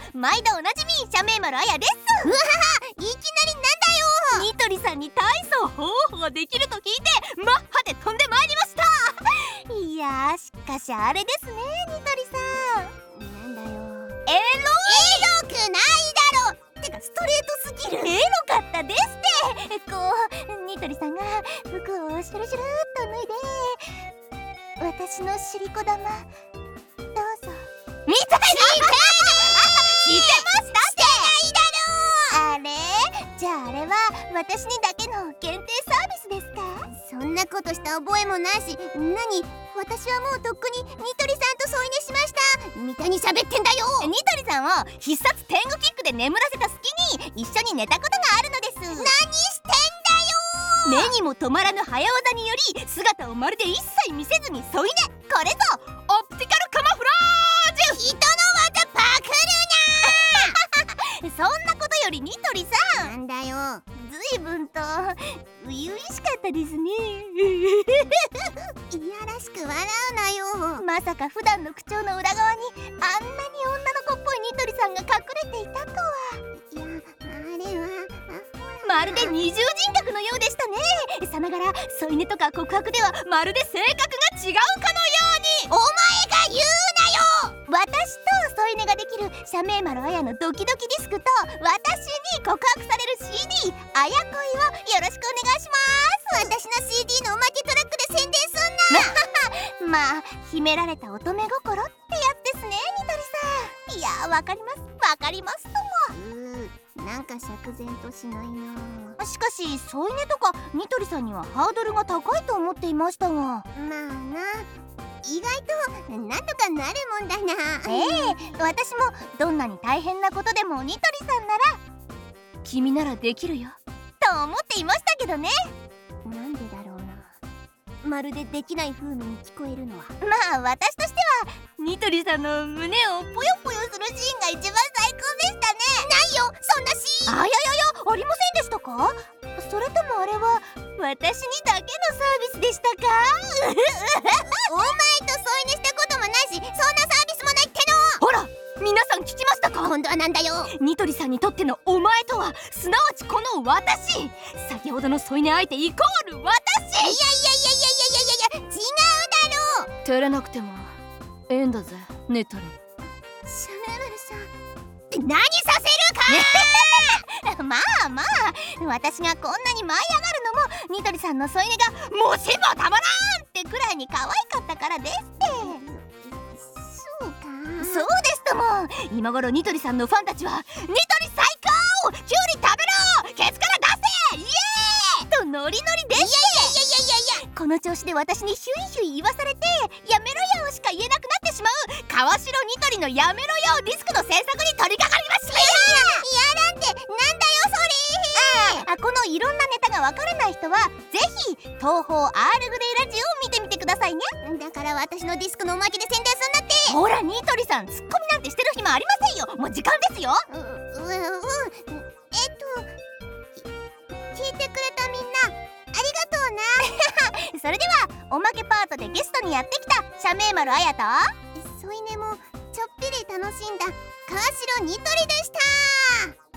毎度おなじみ写メ丸あやです。 うわはは、いきなりなんだよ。 ニトリさんに大層ほうほうできると聞いてマッハで飛んでまいりました。いやー、しかしあれですね、ニトリさん。 なんだよ。 エロくないだろ。てかストレートすぎる。 エロかったですって。こうニトリさんが服をシュルシュルっと脱いで、私のシリコ玉どうぞ。見てたよ。してましたって。あれじゃあ、あれは私にだけの限定サービスですか？ そんなことした覚えもないし、何、私はもうとっくにニトリさんと添い寝しましたみたいに喋ってんだよ。 ニトリさんを必殺天狗キックで眠らせた隙に一緒に寝たことがあるのです。 何してんだよ。 目にも止まらぬ早技により姿をまるで一切見せずに添い寝。これぞオプティカルカモフラージュ。 人の技パクそんなことよりニトリさん、 なんだよ。 随分と初々しかったですね。 いやらしく笑うなよ。 まさか普段の口調の裏側にあんなに女の子っぽいニトリさんが隠れていたとは。 いや、あれはまるで二重人格のようでしたね。さながら添い寝とか告白ではまるで性格が違うかのように。 お前が言うなよ。 私と添い寝ができる写メ丸あやのドキドキディスクと、私に告白される CD あや恋をよろしくお願いします。 私の CD のおまけトラックで宣伝すんな。 まあ、秘められた乙女心ってやつですね、ニトリさん。いやー、わかりますわかりますとも。 なんか釈然としないな。 しかし添い寝とかニトリさんにはハードルが高いと思っていましたが。 まあな、意外となんとかなるもんだな。 私もどんなに大変なことでもニトリさんなら君ならできるよと思っていましたけどね。 なんでだろうな。まるでできない風味に聞こえるのは。 まあ、私としてはニトリさんの胸をぽよぽよするシーンが一番最高でしたね。 ないよ、そんなシーン。 ありませんでしたか？それともあれは私にだけのサービスでしたか？ お前と添い寝したこともないし、そんなサービスもないっての。 ほら、皆さん聞きましたか？ 今度はなんだよ。 ニトリさんにとってのお前とはすなわちこの私。先ほどの添い寝相手イコール私。 いや、違うだろう。 照れなくてもええんだぜ、ニトリ。 シャメ丸さんって何させるか。 まあまあ、私がこんなに舞い上がるのもニトリさんの添い寝がもしもたまらんってくらいに可愛かったからですって。 そうか。 そうですとも。今頃ニトリさんのファンたちはニトリ最高、キュウリ食べろ、ケツから出せ、イエーイとノリノリでして、この調子で私にヒュイヒュイ言わされてやめろよしか言えなくなってしまう川城ニトリのやめろよディスクの制作に取り掛かりました。 やらんってなんだよそれ。 このいろんなネタがわからない人はぜひ東宝アールグレイラジオを見てみてくださいね。 だから私のディスクのおまけで宣伝すんなって。 ほら、ニトリさん、ツッコミなんてしてる暇ありませんよ。もう時間ですよ。 聞いてくれたみんなありがとうな。 それではおまけパートでゲストにやってきた写メ丸あやと添い寝もちょっぴり楽しんだ川城ニトリでした。